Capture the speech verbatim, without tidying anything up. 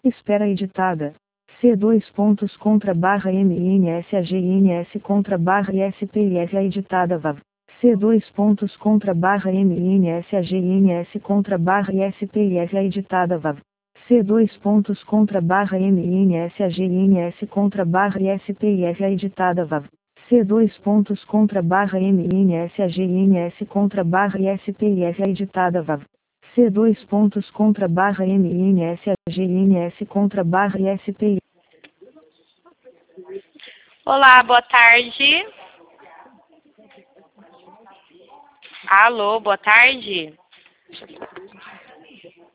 Espera editada. C dois pontos contra barra M N S A G N S contra barra I S P I F A editada V A V. C dois pontos contra barra M N S A G N S contra barra I S P I F A editada V A V. C dois pontos contra barra M N S A G N S contra barra I S P I F A editada V A V. C dois pontos contra barra M N S A G N S contra barra I S P I F A editada V A V. C dois pontos contra barra M N S A G N S contra barra I S P I. Olá, boa tarde. Alô, boa tarde.